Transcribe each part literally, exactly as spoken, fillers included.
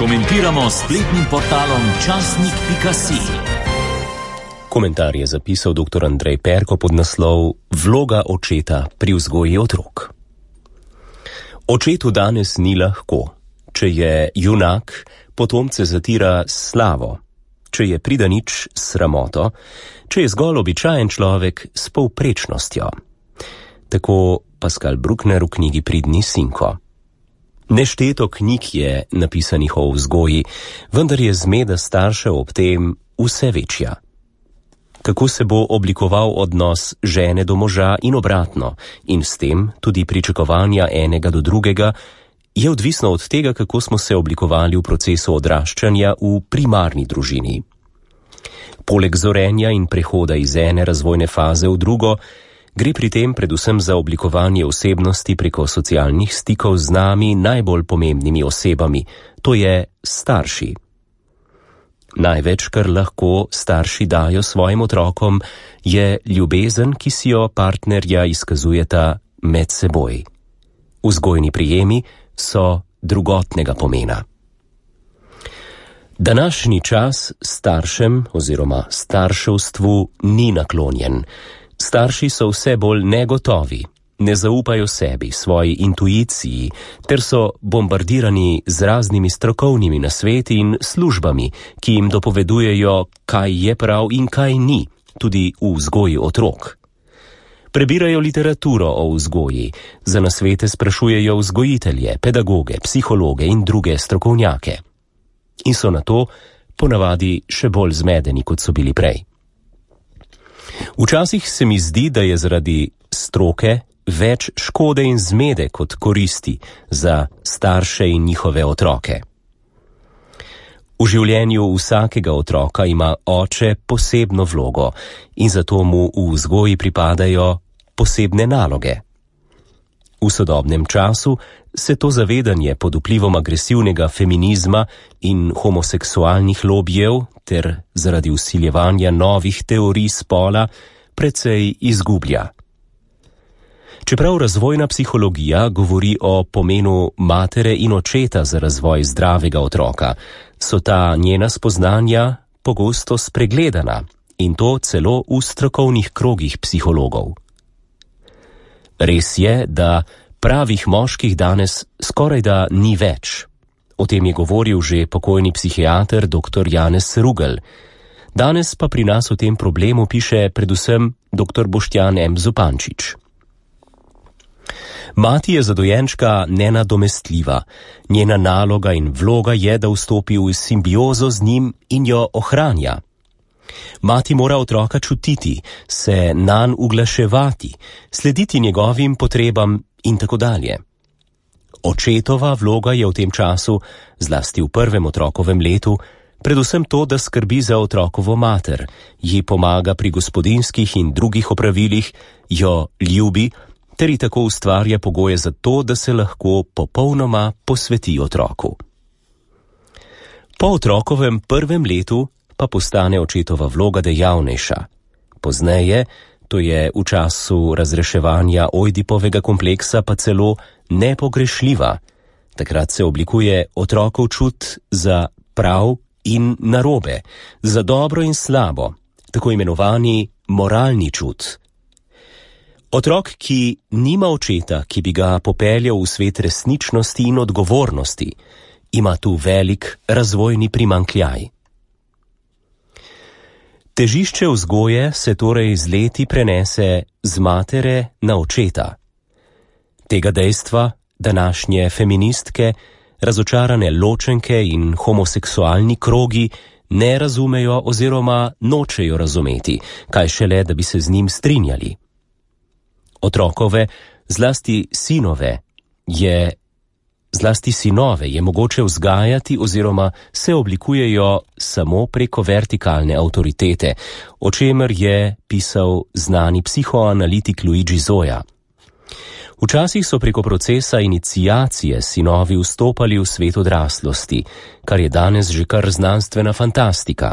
Komentiramo s spletnim portalom časnik pika si. Komentar je zapisal doktor Andrej Perko pod naslov Vloga očeta pri vzgoji otrok. Očetu danes ni lahko. Če je junak, potomce zatira s slavo. Če je pridanič, sramoto. Če je zgolj običajen človek, s povprečnostjo. Tako Pascal Bruckner v knjigi Pridni sinko. Nešteto knjig je napisanih o vzgoji, vendar je zmeda staršev ob tem vse večja. Kako se bo oblikoval odnos žene do moža in obratno, in s tem tudi pričakovanja enega do drugega, je odvisno od tega, kako smo se oblikovali v procesu odraščanja v primarni družini. Poleg zorenja in prehoda iz ene razvojne faze v drugo, gre pri tem predvsem za oblikovanje osebnosti preko socialnih stikov z nami najbolj pomembnimi osebami, to je starši. Največ, kar lahko starši dajo svojim otrokom, je ljubezen, ki si jo partnerja izkazujeta med seboj. Vzgojni prijemi so drugotnega pomena. Današnji čas staršem oziroma starševstvu ni naklonjen. Starši so vse bolj negotovi, ne zaupajo sebi, svoji intuiciji, ter so bombardirani z raznimi strokovnimi nasveti in službami, ki jim dopovedujejo, kaj je prav in kaj ni, tudi v vzgoji otrok. Prebirajo literaturo o vzgoji, za nasvete sprašujejo vzgojitelje, pedagoge, psihologe in druge strokovnjake. In so na to ponavadi še bolj zmedeni, kot so bili prej. Včasih se mi zdi, da je zaradi stroke več škode in zmede kot koristi za starše in njihove otroke. V življenju vsakega otroka ima oče posebno vlogo in zato mu v vzgoji pripadajo posebne naloge. V sodobnem času se to zavedanje pod vplivom agresivnega feminizma in homoseksualnih lobijev ter zaradi vsiljevanja novih teorij spola precej izgublja. Čeprav razvojna psihologija govori o pomenu matere in očeta za razvoj zdravega otroka, so ta njena spoznanja pogosto spregledana in to celo v strokovnih krogih psihologov. Res je, da pravih moških danes skorajda ni več. O tem je govoril že pokojni psihiater doktor Janez Rugel. Danes pa pri nas o tem problemu piše predvsem doktor Boštjan M. Zupančič. Mati je za dojenčka nenadomestljiva. Njena naloga in vloga je, da vstopi v simbiozo z njim in jo ohranja. Mati mora otroka čutiti, se nanj uglaševati, slediti njegovim potrebam in tako dalje. Očetova vloga je v tem času, zlasti v prvem otrokovem letu, predvsem to, da skrbi za otrokovo mater, ji pomaga pri gospodinjskih in drugih opravilih, jo ljubi, ter ji tako ustvarja pogoje za to, da se lahko popolnoma posveti otroku. Po otrokovem prvem letu pa postane očetova vloga dejavnejša. Pozneje, to je v času razreševanja Ojdipovega kompleksa, pa celo nepogrešljiva. Takrat se oblikuje otrokov čut za prav in narobe, za dobro in slabo, tako imenovani moralni čut. Otrok, ki nima očeta, ki bi ga popeljal v svet resničnosti in odgovornosti, ima tu velik razvojni primanjkljaj. Težišče vzgoje se torej z leti prenese z matere na očeta. Tega dejstva današnje feministke, razočarane ločenke in homoseksualni krogi ne razumejo oziroma nočejo razumeti, kaj šele, da bi se z njim strinjali. Otrokove, zlasti sinove, je Zlasti sinove je mogoče vzgajati oziroma se oblikujejo samo preko vertikalne avtoritete, o čemer je pisal znani psihoanalitik Luigi Zoja. Včasih so preko procesa iniciacije sinovi vstopali v svet odraslosti, kar je danes že kar znanstvena fantastika.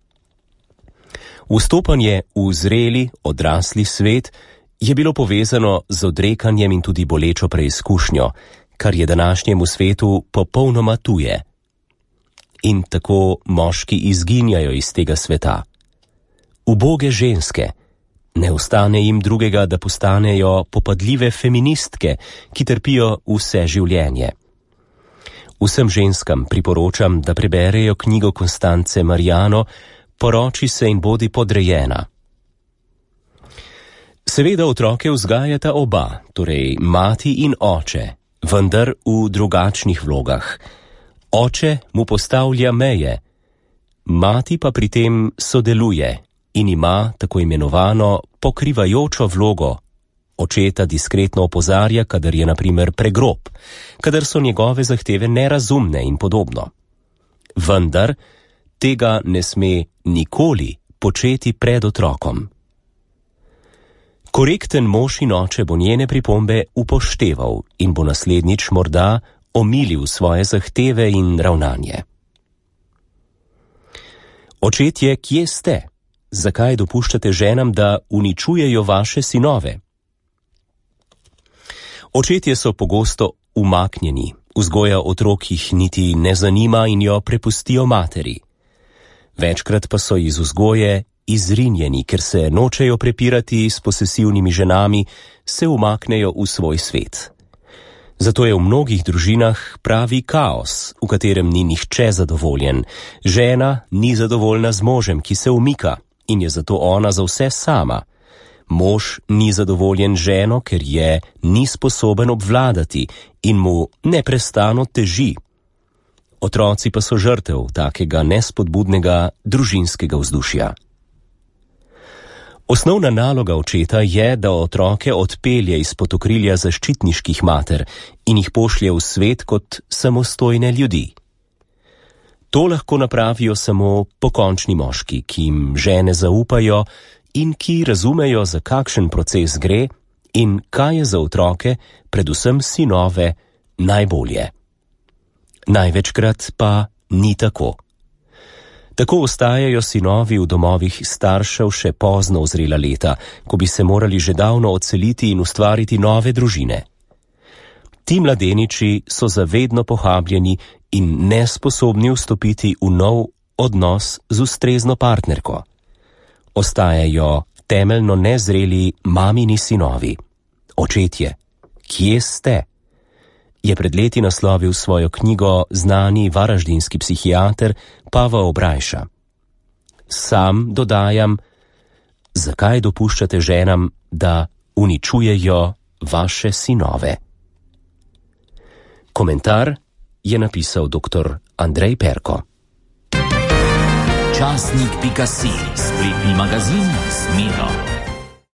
Vstopanje v zreli, odrasli svet je bilo povezano z odrekanjem in tudi bolečo preizkušnjo, kar je današnjemu svetu popolnoma tuje. in tako moški izginjajo iz tega sveta. Uboge ženske, ne ostane jim drugega, da postanejo popadljive feministke, ki trpijo vse življenje. Vsem ženskam priporočam, da preberejo knjigo Konstance Mariano Poroči se in bodi podrejena. Seveda otroke vzgajata oba, torej mati in oče, vendar v drugačnih vlogah. Oče mu postavlja meje, mati pa pri tem sodeluje in ima tako imenovano pokrivajočo vlogo. Očeta diskretno opozarja, kadar je na primer pregrob, kadar so njegove zahteve nerazumne in podobno. Vendar tega ne sme nikoli početi pred otrokom. Korekten mož in oče bo njene pripombe upošteval in bo naslednjič morda omilil svoje zahteve in ravnanje. Očetje, kje ste? Zakaj dopuščate ženam, da uničujejo vaše sinove? Očetje so pogosto umaknjeni, vzgoja otrok jih niti ne zanima in jo prepustijo materi. Večkrat pa so iz vzgoje izrinjeni, ker se nočejo prepirati s posesivnimi ženami, se umaknejo v svoj svet. Zato je v mnogih družinah pravi kaos, v katerem ni nihče zadovoljen. Žena ni zadovoljna z možem, ki se umika in je zato ona za vse sama. Mož ni zadovoljen ženo, ker je ni sposoben obvladati in mu neprestano teži. Otroci pa so žrtev takega nespodbudnega družinskega vzdušja. Osnovna naloga očeta je, da otroke odpelje izpod okrilja zaščitniških mater in jih pošlje v svet kot samostojne ljudi. To lahko napravijo samo pokončni moški, ki jim žene zaupajo in ki razumejo, za kakšen proces gre in kaj je za otroke, predvsem sinove, najbolje. Največkrat pa ni tako. Tako ostajajo sinovi v domovih staršev še pozno v zrela leta, ko bi se morali že davno odseliti in ustvariti nove družine. Ti mladeniči so zavedno pohabljeni in nesposobni vstopiti v nov odnos z ustrezno partnerko. Ostajajo temeljno nezreli mamini sinovi. Očetje, kje ste? Je pred leti naslovil svojo knjigo znani varaždinski psihiater Pavel Obrajša. Sam dodajam, zakaj dopuščate ženam, da uničujejo vaše sinove? Komentar je napisal doktor Andrej Perko. Časnik pika si, spletni magazin s Miro.